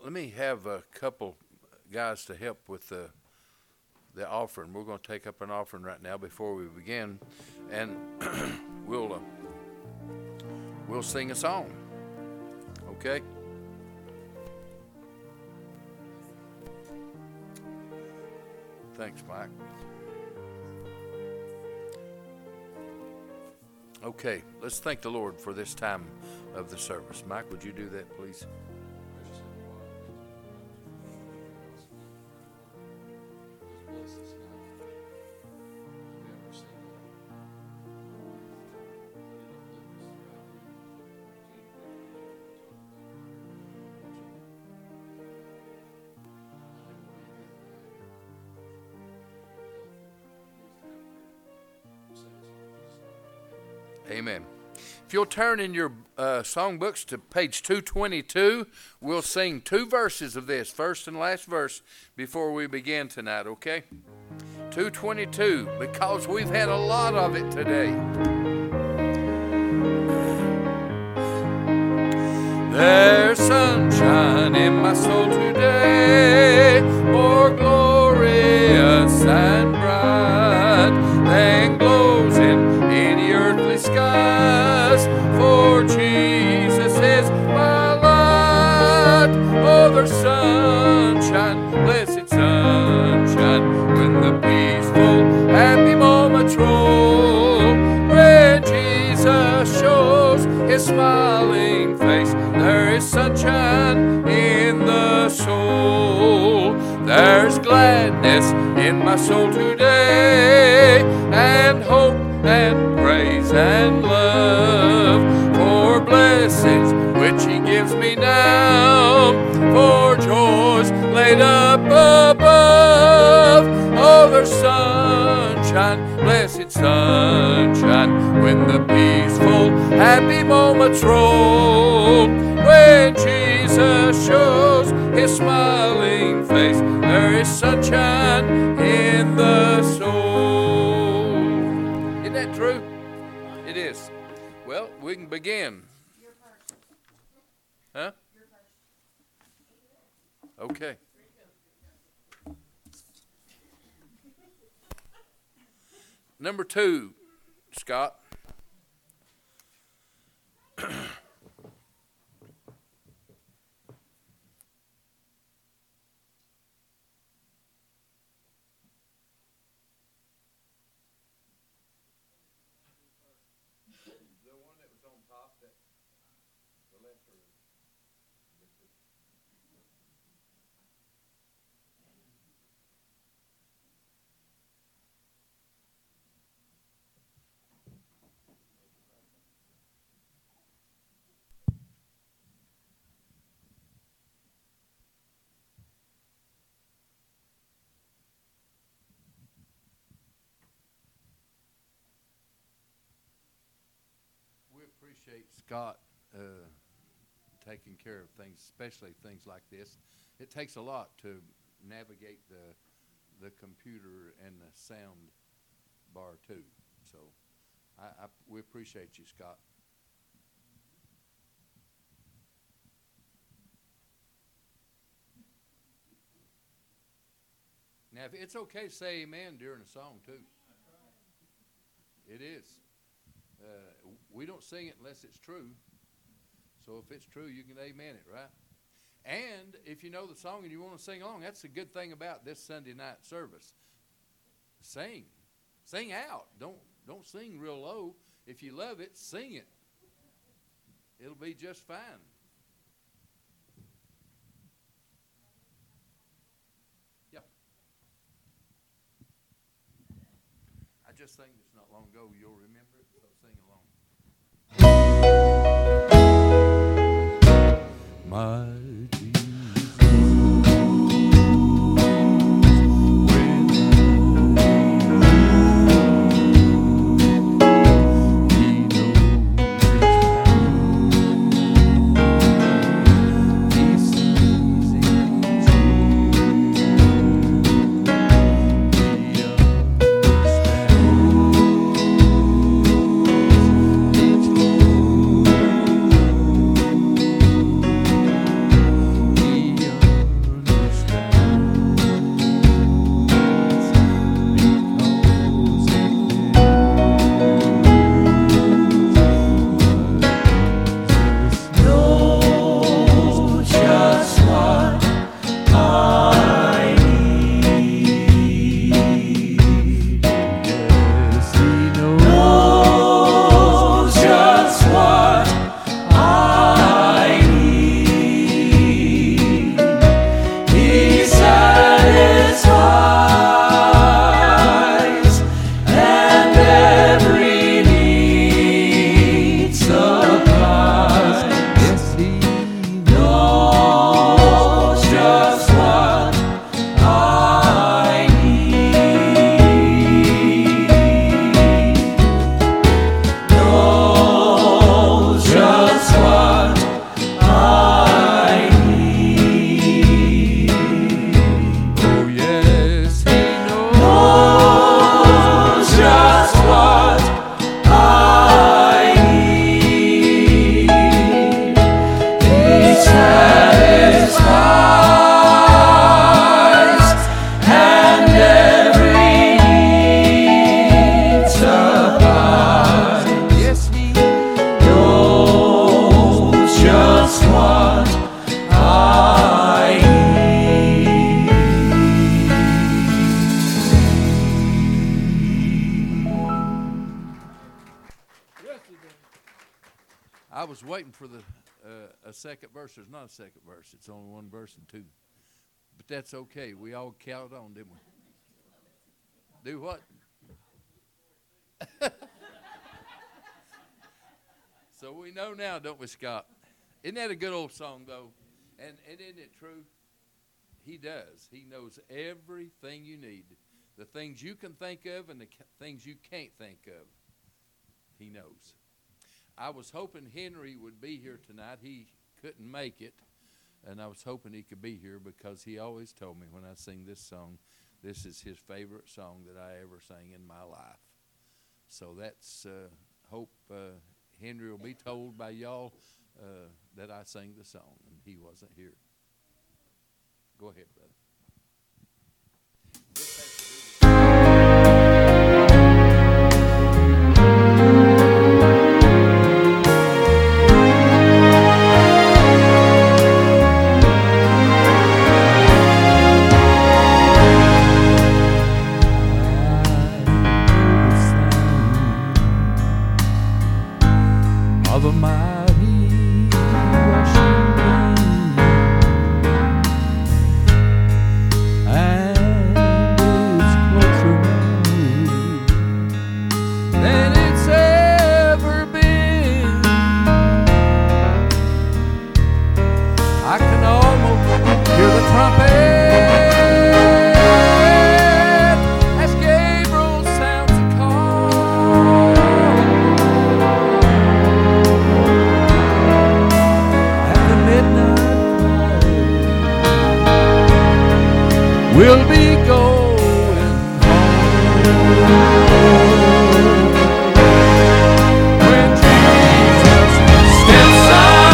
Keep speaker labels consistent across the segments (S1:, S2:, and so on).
S1: let me have a couple guys to help with the offering. We're going to take up an offering right now before we begin, and we'll sing a song. Okay? Thanks, Mike. Okay, let's thank the Lord for this time of the service. Mike, would you do that, please? Amen. If you'll turn in your songbooks to page 222, we'll sing two verses of this, first and last verse, before we begin tonight, okay? 222, because we've had a lot of it today. There's sunshine in my soul today, more glorious and bright than glows in any earthly skies, for Jesus is my light. Oh, there's sunshine, blessed sunshine, when the peaceful, happy moments roll, when Jesus shows his smiling face. There is sunshine in the soul. There's gladness in my soul today, and hope and praise and love, for blessings which he gives me now, for joys laid up above. Oh, there's sunshine, blessed sunshine, when the peaceful, happy moments roll, when Jesus shows his smiling face. There is sunshine in the soul. Isn't that true? It is. Well, we can begin. Huh? Okay. Number 2, Scott. Appreciate Scott taking care of things, especially things like this. It takes a lot to navigate the computer and the sound bar too. So we appreciate you, Scott. Now, if it's okay to say amen during a song too. It is. We don't sing it unless it's true. So if it's true, you can amen it, right? And if you know the song and you want to sing along, that's the good thing about this Sunday night service. Sing. Sing out. Don't sing real low. If you love it, sing it. It'll be just fine. Yeah. I just sang this not long ago. You'll remember it, so sing along. My for the a second verse. There's not a second verse. It's only one verse and two. But that's okay. We all counted on, didn't we? Do what? So we know now, don't we, Scott? Isn't that a good old song, though? And isn't it true? He does. He knows everything you need. The things you can think of and the things you can't think of. He knows. I was hoping Henry would be here tonight. He couldn't make it. And I was hoping he could be here because he always told me when I sing this song, this is his favorite song that I ever sang in my life. So that's, hope Henry will be told by y'all that I sang the song and he wasn't here. Go ahead, brother. This has to do of a mighty rushing wind, and it's closer now than it's ever been. I can almost hear the trumpet as Gabriel sounds a call. We'll be going home when Jesus steps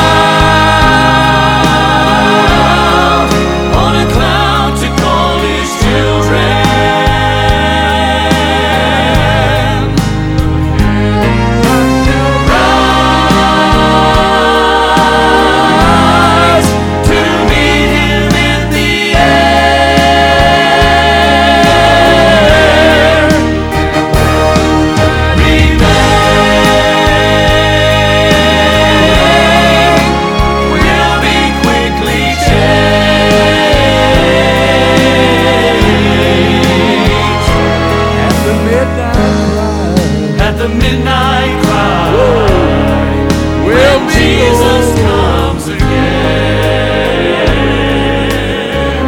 S1: out on a cloud to call his children. Rise to meet him in the air. The midnight cry, when Jesus comes again.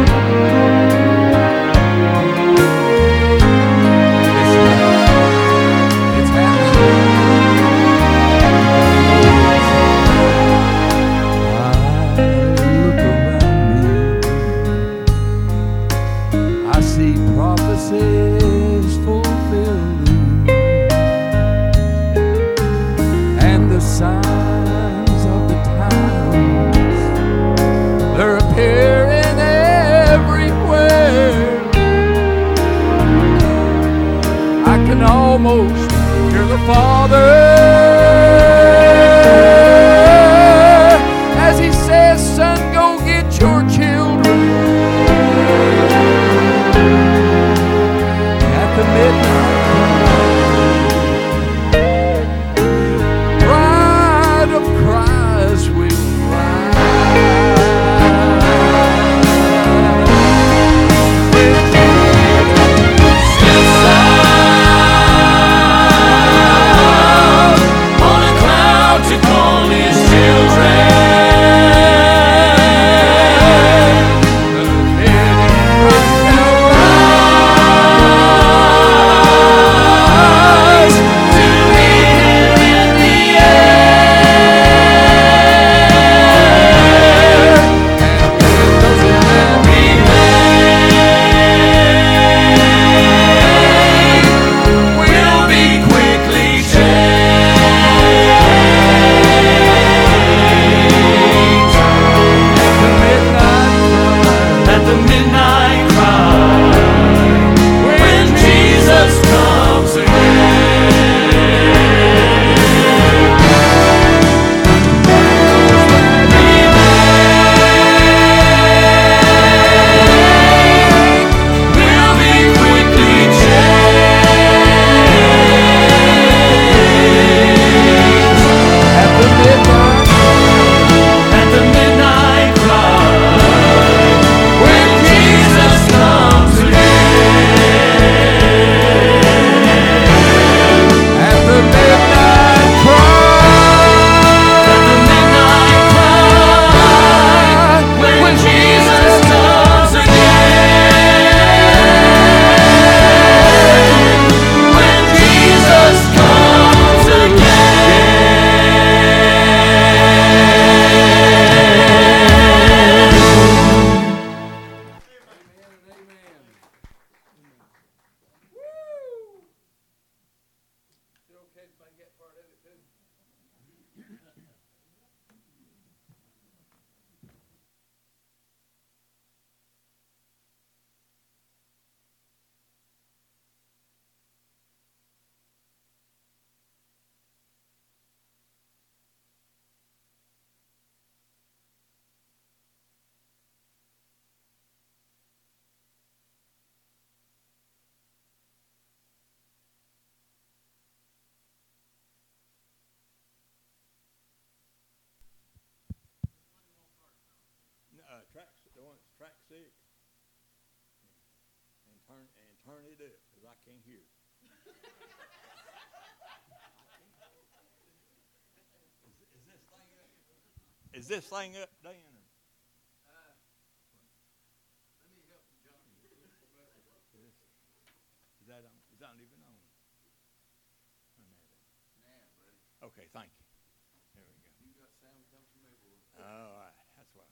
S1: It's happening. I look around me, I see prophecies fulfilled, the signs of the times, they're appearing everywhere. I can almost hear the Father as he says, son, go get your children. At the midnight
S2: track 6 and turn it up because I can't hear it. Is this thing up, Dan?
S1: Let me help Johnny.
S2: Is that on? Is that even on?
S1: Nah, buddy.
S2: Okay, thank you. There we go.
S1: You got sound comes from everywhere.
S2: All right, that's what.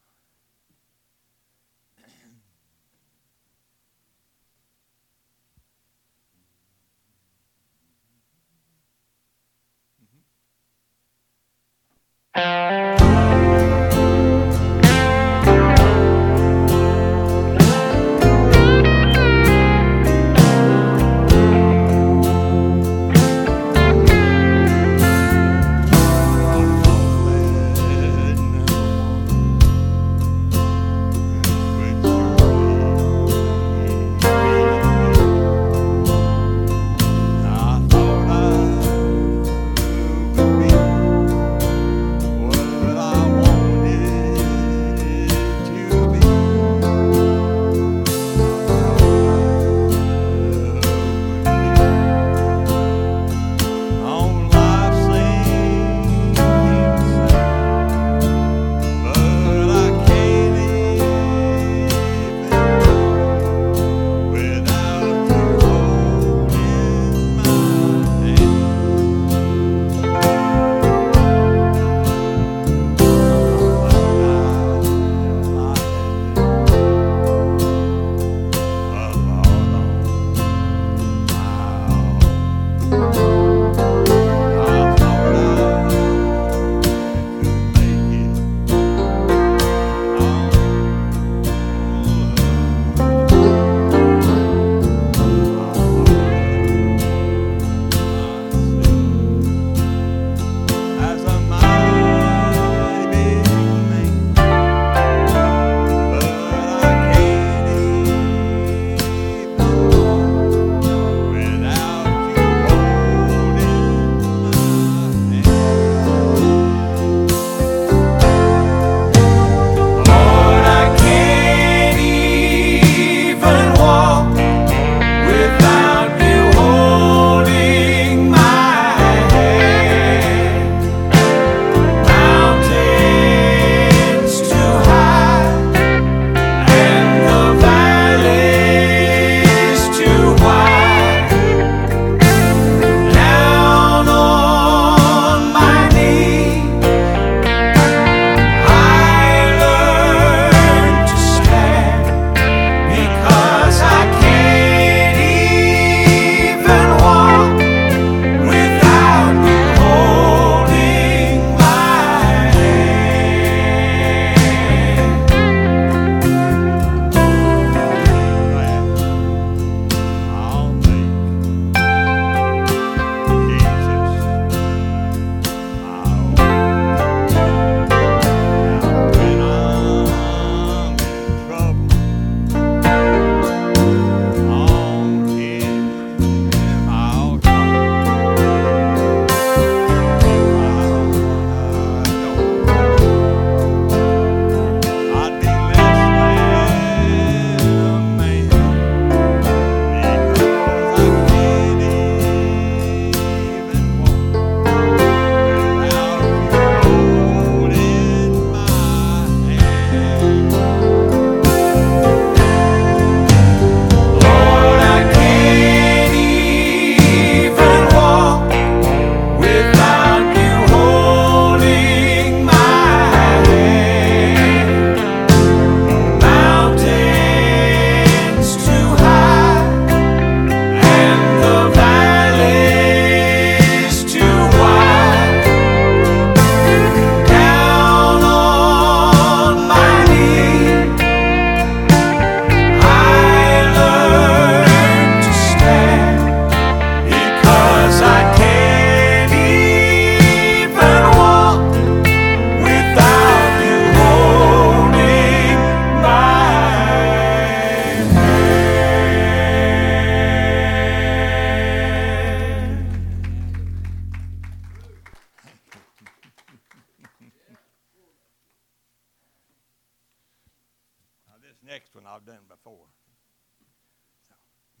S2: first one I've done before. So.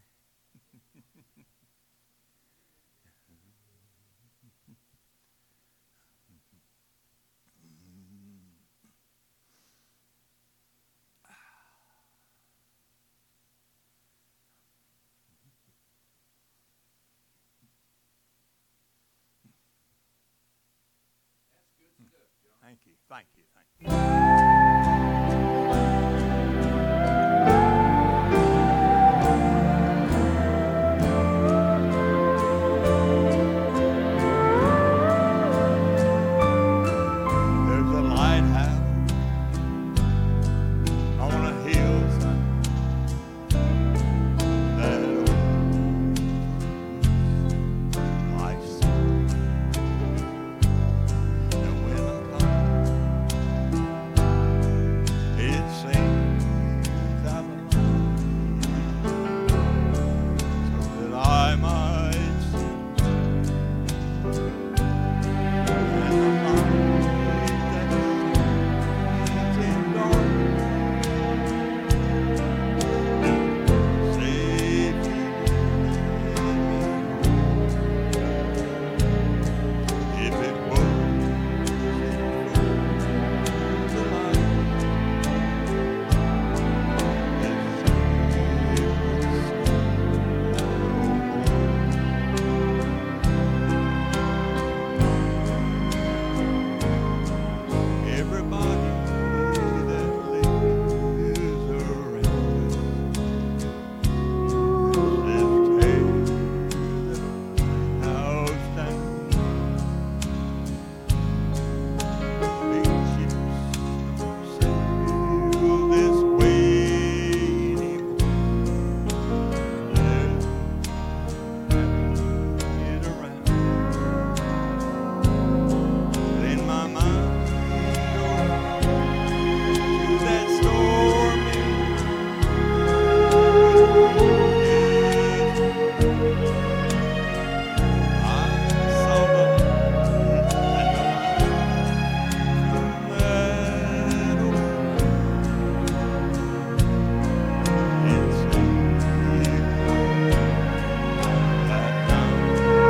S2: Thank you, thank you, thank you. There's a lighthouse on a hillside that life's sweet. And when I'm gone, it seems I belong so that I might see and the light that shines in darkness. Save me, if it wasn't for the light that everybody that lives around us says tear the house down. Big ships don't sail this way anymore. There's it around. But in my mind, to that stormy I saw the light and the light from that old it saved that night.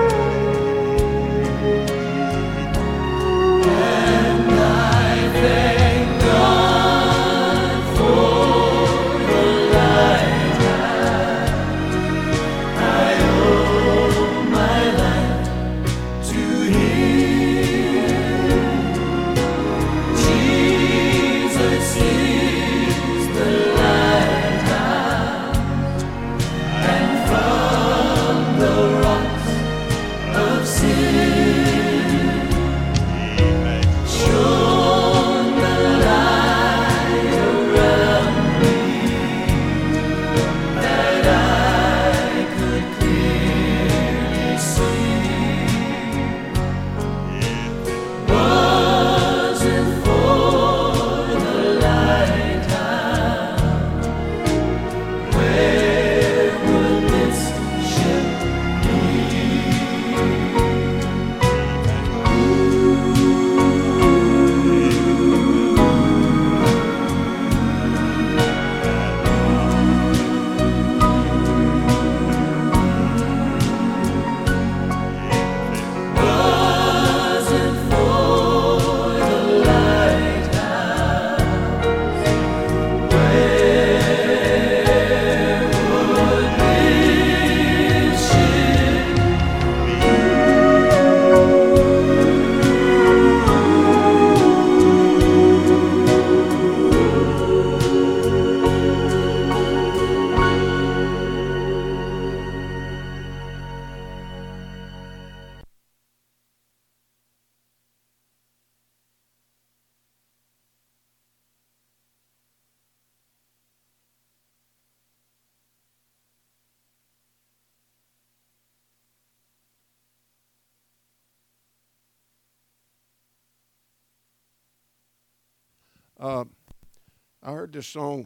S3: I heard this song,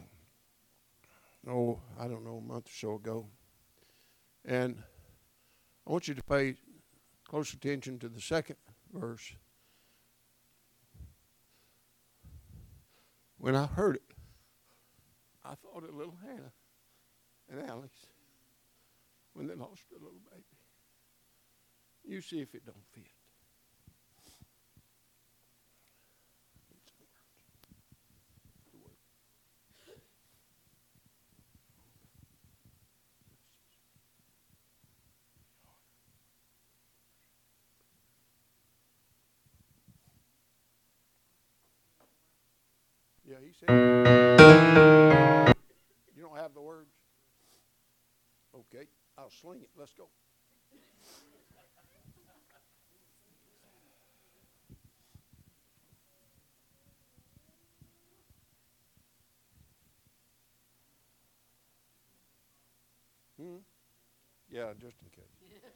S3: I don't know, a month or so ago. And I want you to pay close attention to the second verse. When I heard it, I thought of little Hannah and Alex when they lost their little baby. You see if it don't fit. Yeah, he said. You don't have the words? Okay, I'll sling it. Let's go. Yeah, just in case.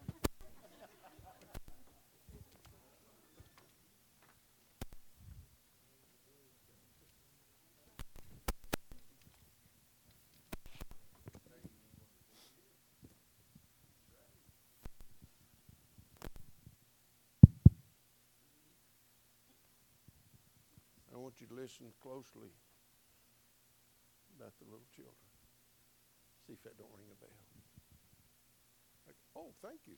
S3: I want you to listen closely about the little children. See if that don't ring a bell. Oh, thank you.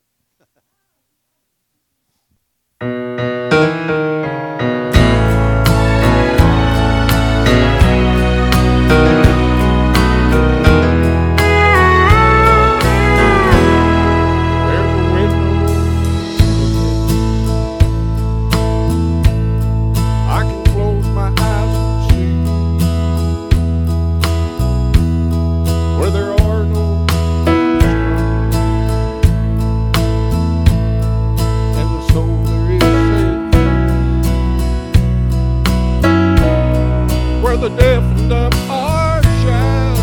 S3: The deaf and dumb are shout,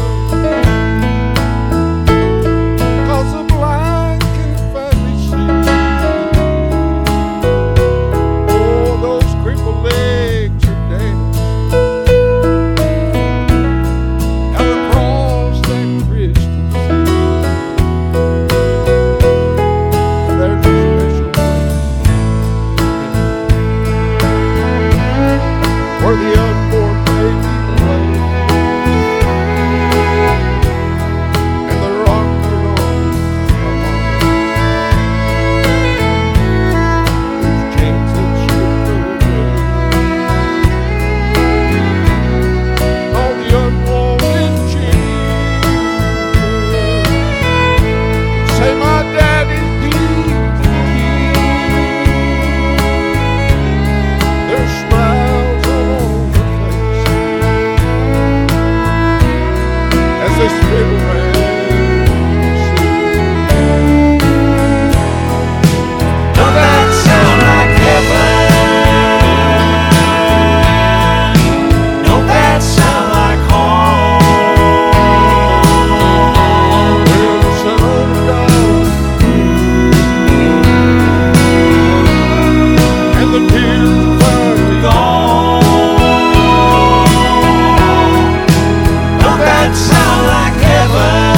S3: 'cause the blind can finally see. Oh, those crippled legs are dancing out across that crystal sea. There's a special place where the unborn baby sound like heaven.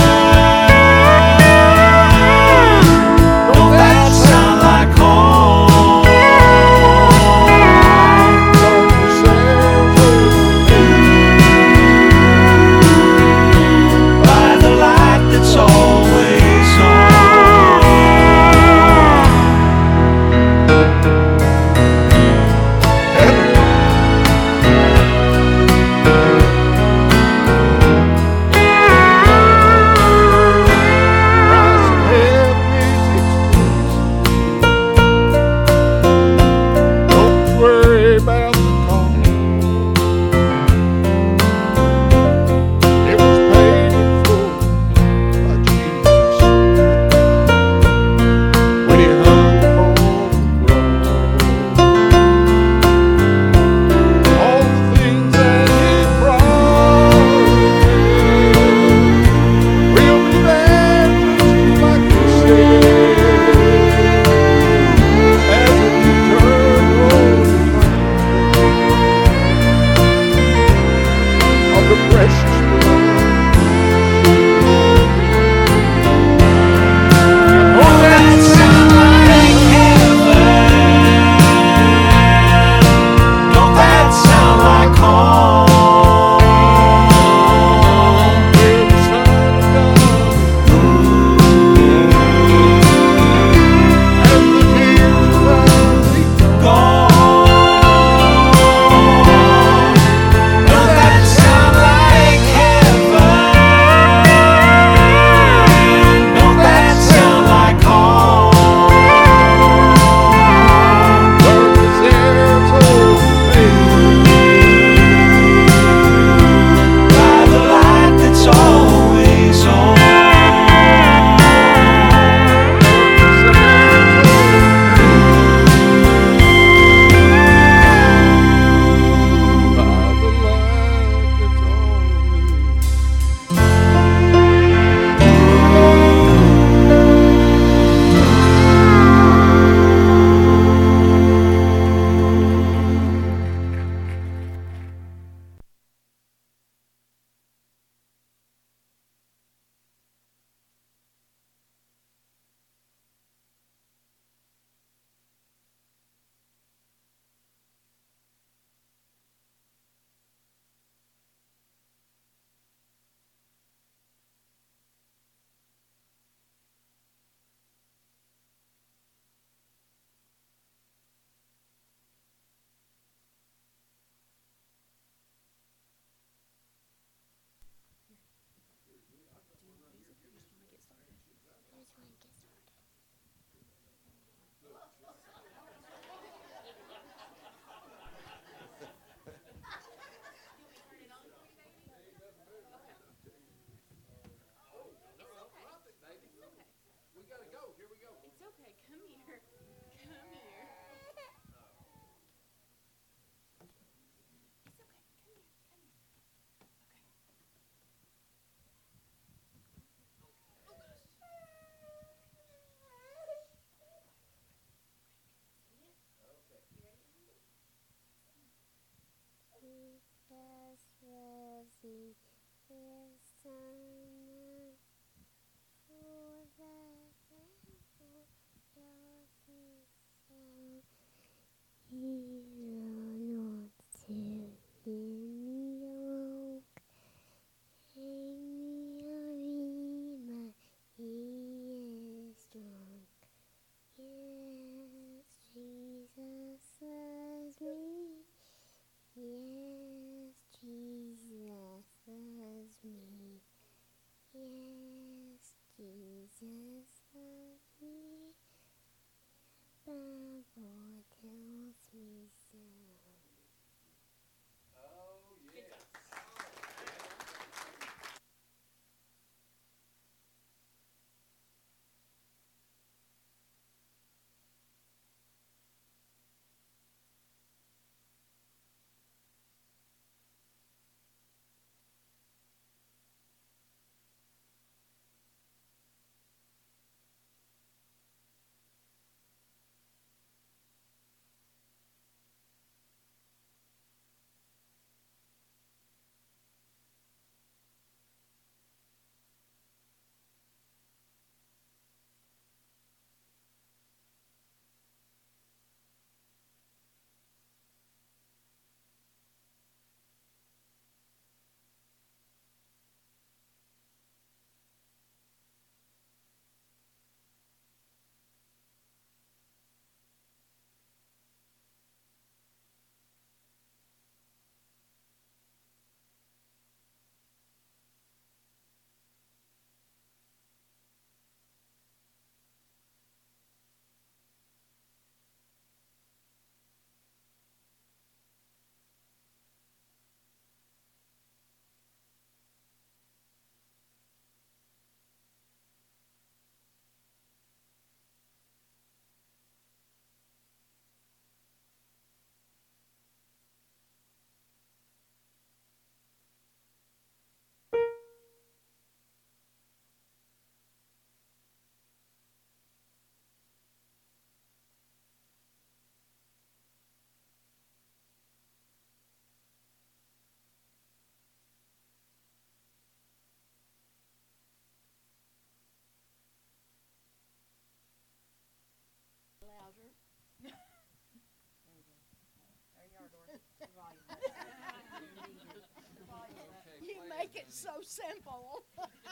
S4: You make it so simple.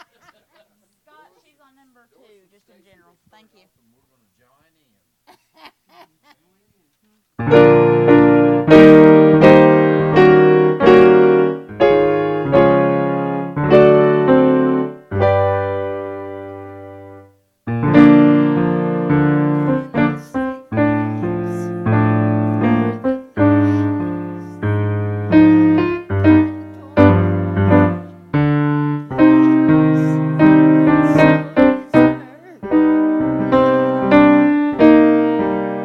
S5: Scott, she's on number 2, just in general. Thank you.
S1: And we're gonna join in.
S4: Thank you.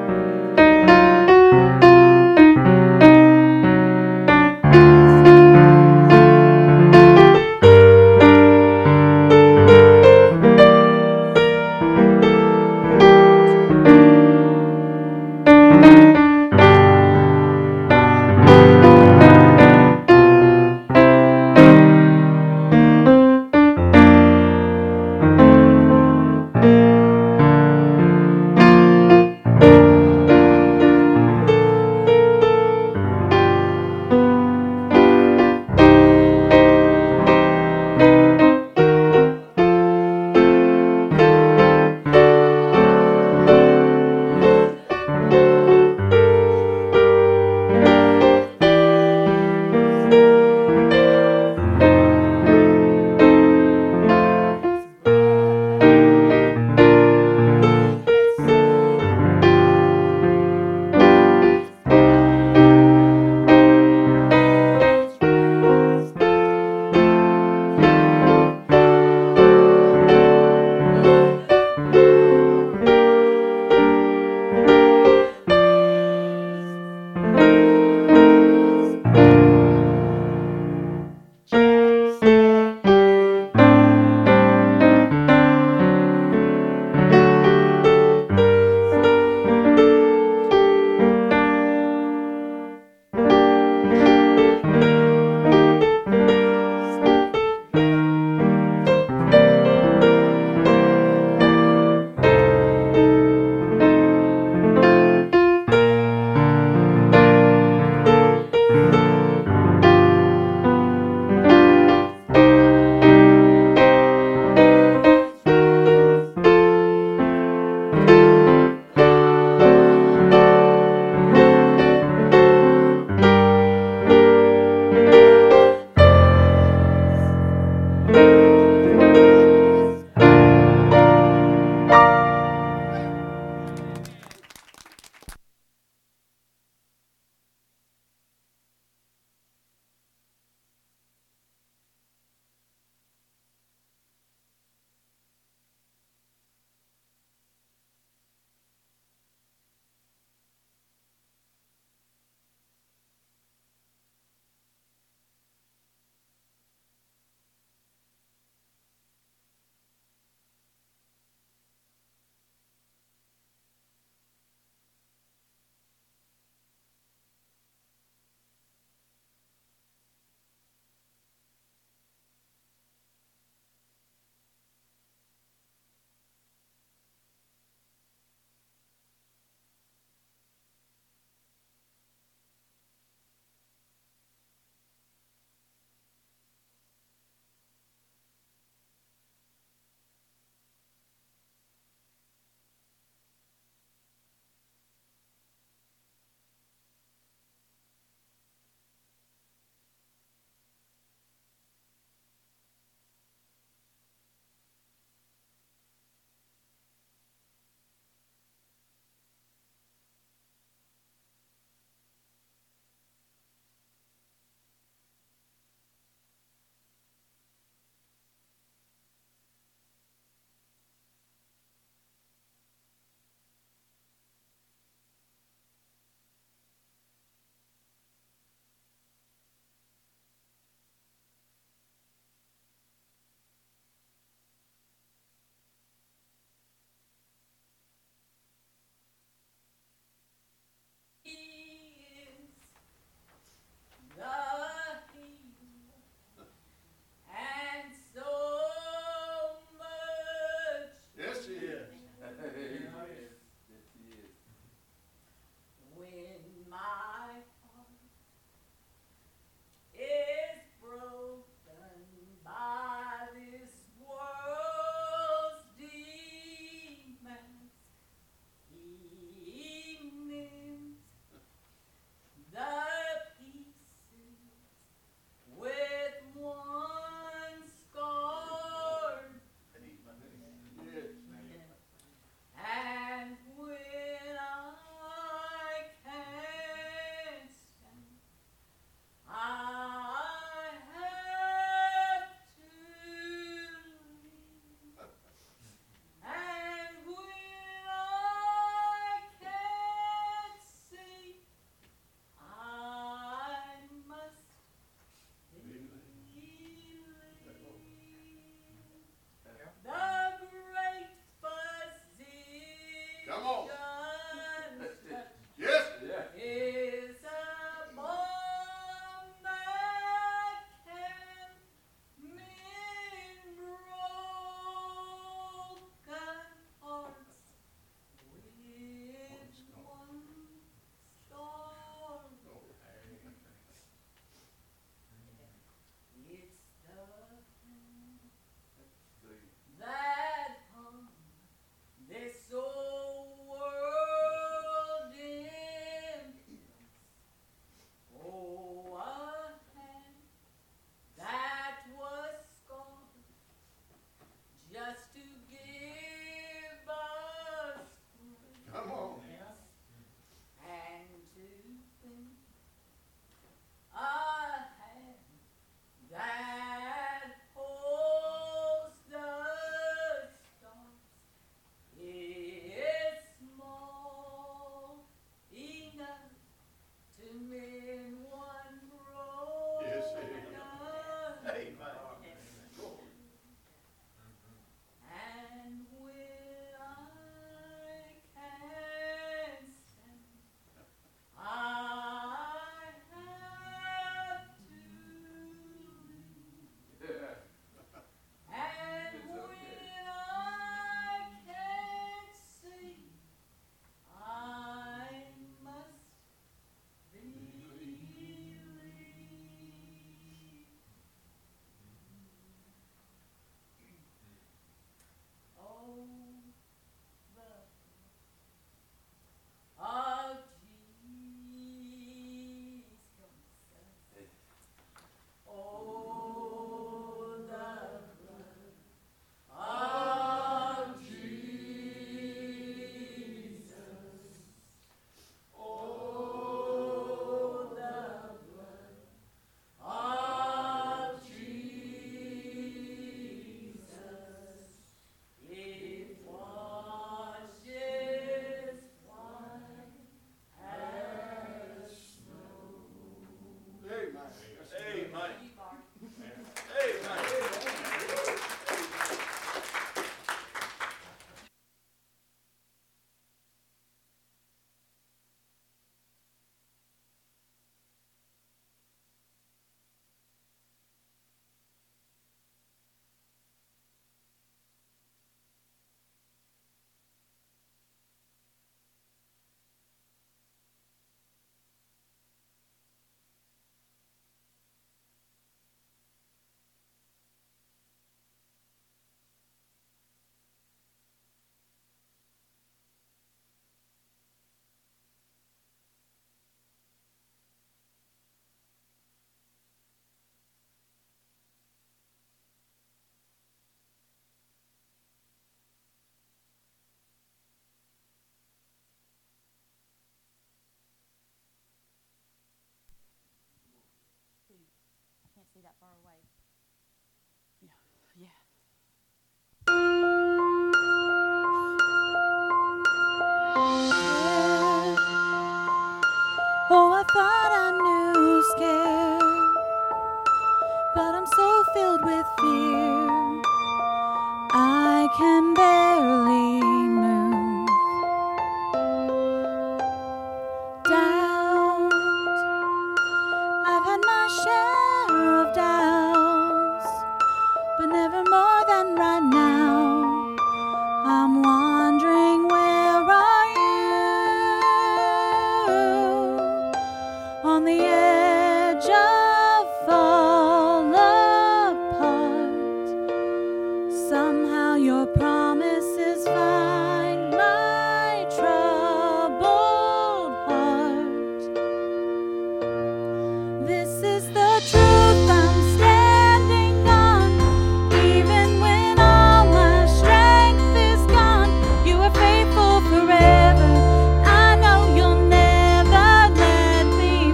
S6: I can barely move. Doubt, I've had my share of doubts, but never more than right now. I'm wondering, where are you? On the edge of fall apart, somehow your promises find my troubled heart. This is the truth I'm standing on, even when all my strength is gone. You are faithful forever. I know you'll never let me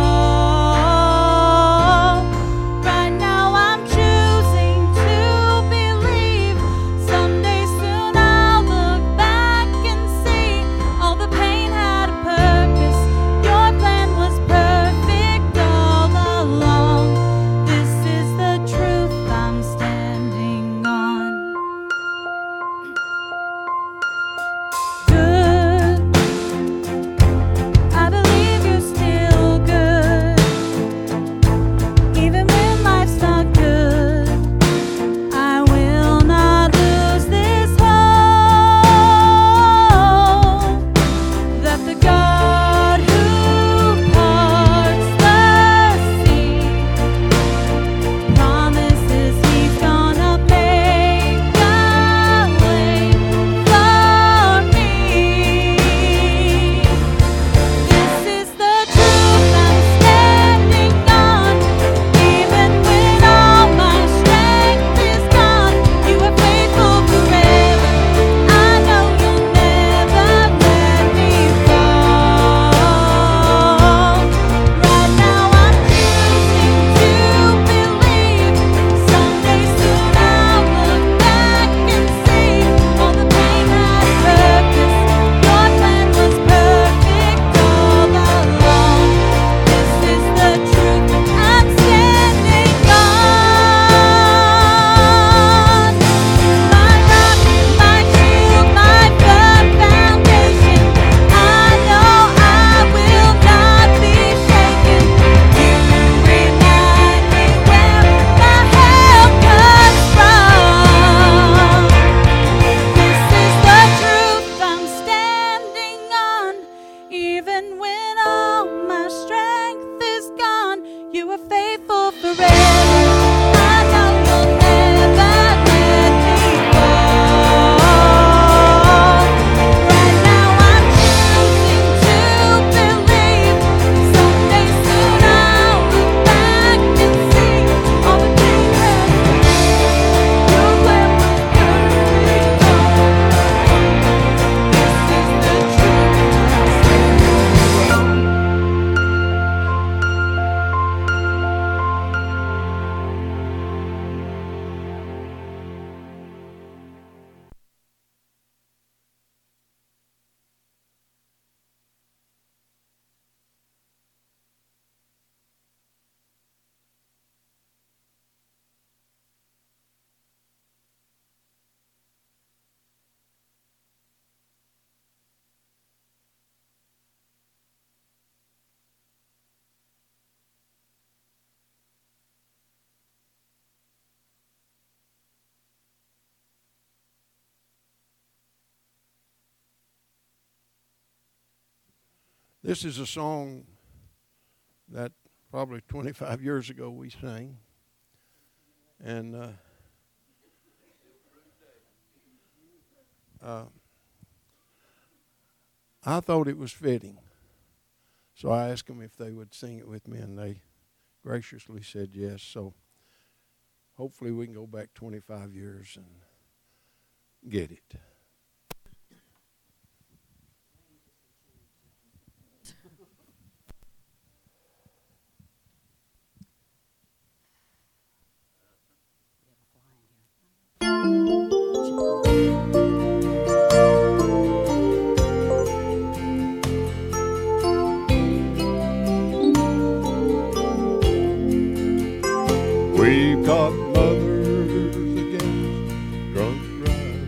S6: fall. Right now I'm choosing to believe. Someday soon I'll look back and see all the pain had a purpose. Your plan was perfect all along. This is the truth I'm standing on. Good, I believe you're still good. Even when life's not good, I will not lose this hope that the God who parts the sea promises He's gonna make a way for me. This is the truth I'm standing on, even when all my strength is gone. You are faithful forever. I know you'll never let me fall. Right now I'm choosing to believe. Someday soon I'll look back and see all the pain had purpose. Your plan was perfect all along. This is the truth I'm standing on. My rock, my shield, my firm foundation. I know I will not be shaken. You remind me where my help comes from. This is the truth I'm standing on, even when all my strength is gone. You are faithful forever. I know you'll never let me fall. Right now I'm choosing to believe. Someday soon I'll look back and see all the pain that your plan was perfect all along. This is the truth I'm standing on.
S3: This is a song that probably 25 years ago we sang. And I thought it was fitting. So I asked them if they would sing it with me, and they graciously said yes. So hopefully we can go back 25 years and get it. We've got mothers against drunk driving.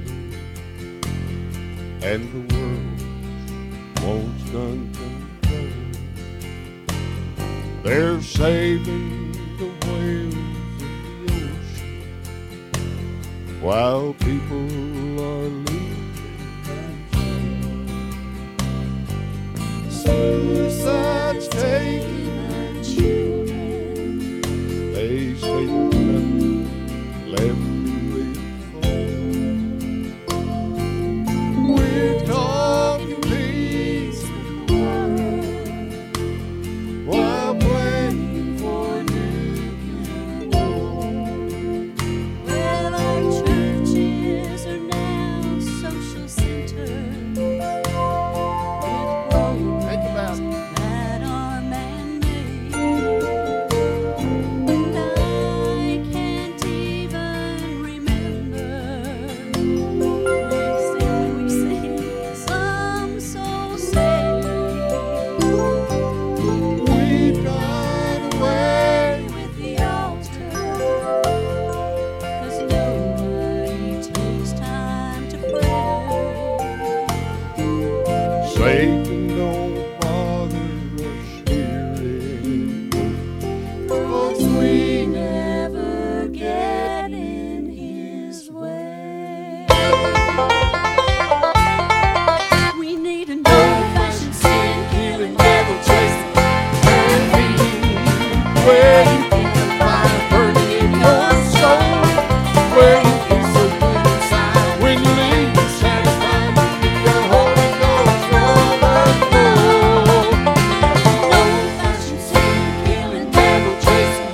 S3: and the world wants gun control. They're saving the whales in the ocean while people are losing themselves. Suicide's taking our children. They say there's nothing left to live for. We're talking peace and war while praying for nuclear war.
S6: Well, our churches are now social centers with
S3: Think about it.
S6: programs that are man-made. And I can't even remember we've seen some soul saved.
S3: We've gone away.
S6: With the altar, 'cause nobody takes time to pray.
S3: Satan don't bother us hearing, 'cause we
S6: Never get in his way. We need an old-fashioned sin-killing, devil-chasing
S3: where you can find burning in your soul, where you feel so good inside when you leave you satisfied with the Holy Ghost overflow.
S6: old-fashioned sin-killing, devil-chasing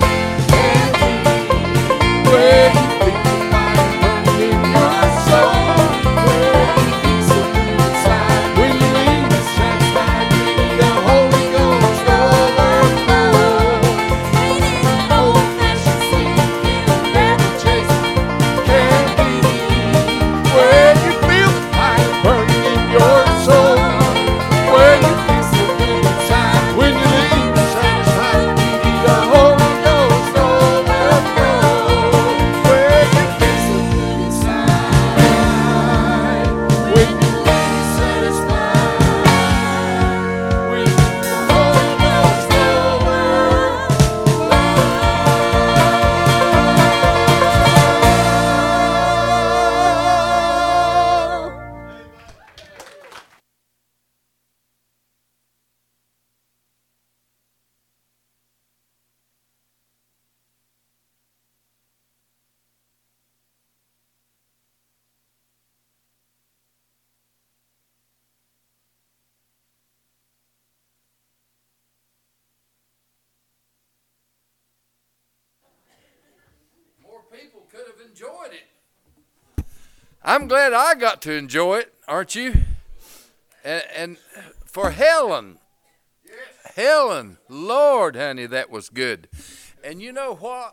S3: Where you feel the fire burning in your soul, where you feel so good inside when you leave you satisfied with the Holy Ghost overflow.
S6: We need an old-fashioned sin-killing, devil-chasing
S3: Can't be where you feel the fire burning in your soul, where you feel so good inside when you leave you satisfied with the Holy Ghost overflow. Where you feel so good inside when you leave you satisfied with the Holy Ghost overflow.
S1: More people could have enjoyed it. I'm glad I got to enjoy it, aren't you? And for Helen, Lord, honey, that was good. And you know what?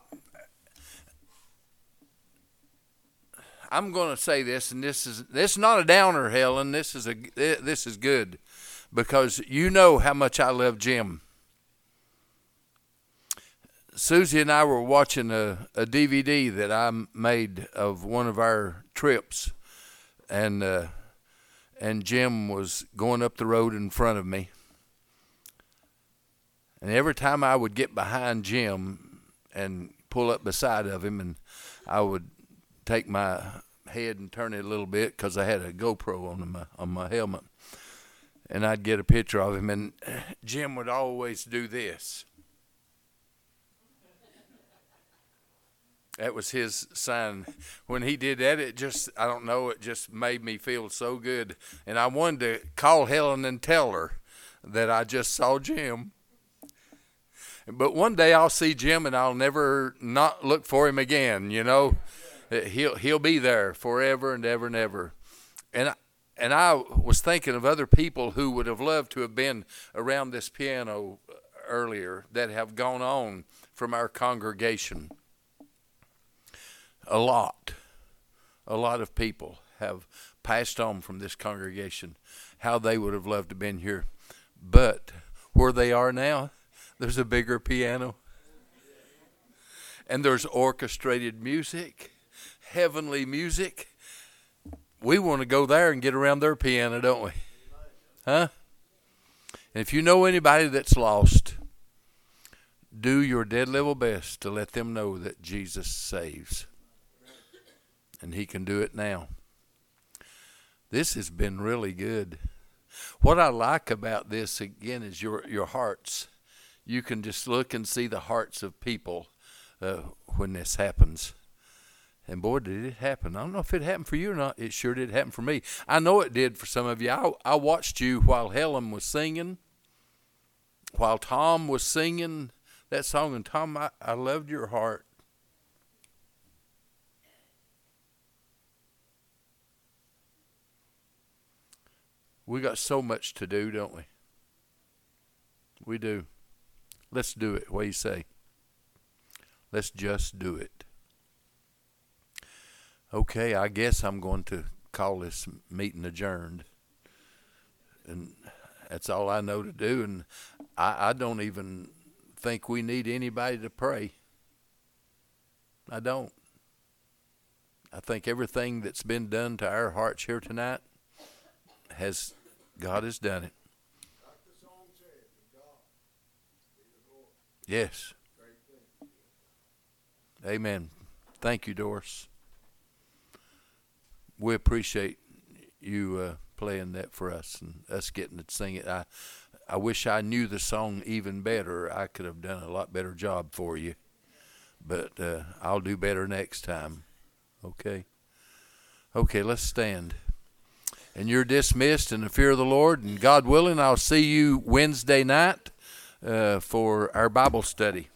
S1: I'm going to say this, and this is not a downer, Helen. This is good, because you know how much I love Jim. Susie and I were watching a DVD that I made of one of our trips, and Jim was going up the road in front of me. And every time I would get behind Jim and pull up beside of him, and I would take my head and turn it a little bit because I had a GoPro on my helmet, and I'd get a picture of him, and Jim would always do this. That was his sign. When he did that, it just made me feel so good. And I wanted to call Helen and tell her that I just saw Jim. But one day I'll see Jim and I'll never not look for him again, you know. He'll be there forever and ever and ever. And I was thinking of other people who would have loved to have been around this piano earlier that have gone on from our congregation. A lot of people have passed on from this congregation, how they would have loved to have been here. But where they are now, there's a bigger piano. And there's orchestrated music, heavenly music. we want to go there and get around their piano, don't we? Huh? And if you know anybody that's lost, do your dead level best to let them know that Jesus saves. And he can do it now. This has been really good. What I like about this, again, is your hearts. You can just look and see the hearts of people when this happens. And boy, did it happen. I don't know if it happened for you or not. It sure did happen for me. I know it did for some of you. I watched you while Helen was singing, while Tom was singing that song. And Tom, I loved your heart. We got so much to do, don't we? We do. Let's do it. What do you say? Let's just do it. Okay, I guess I'm going to call this meeting adjourned. And that's all I know to do. And I don't even think we need anybody to pray. I don't. I think everything that's been done to our hearts here tonight, God has done it. Yes. Amen. Thank you, Doris. We appreciate you playing that for us and us getting to sing it. I wish I knew the song even better. I could have done a lot better job for you. But I'll do better next time. Okay? Okay, let's stand. And you're dismissed in the fear of the Lord. And God willing, I'll see you Wednesday night for our Bible study.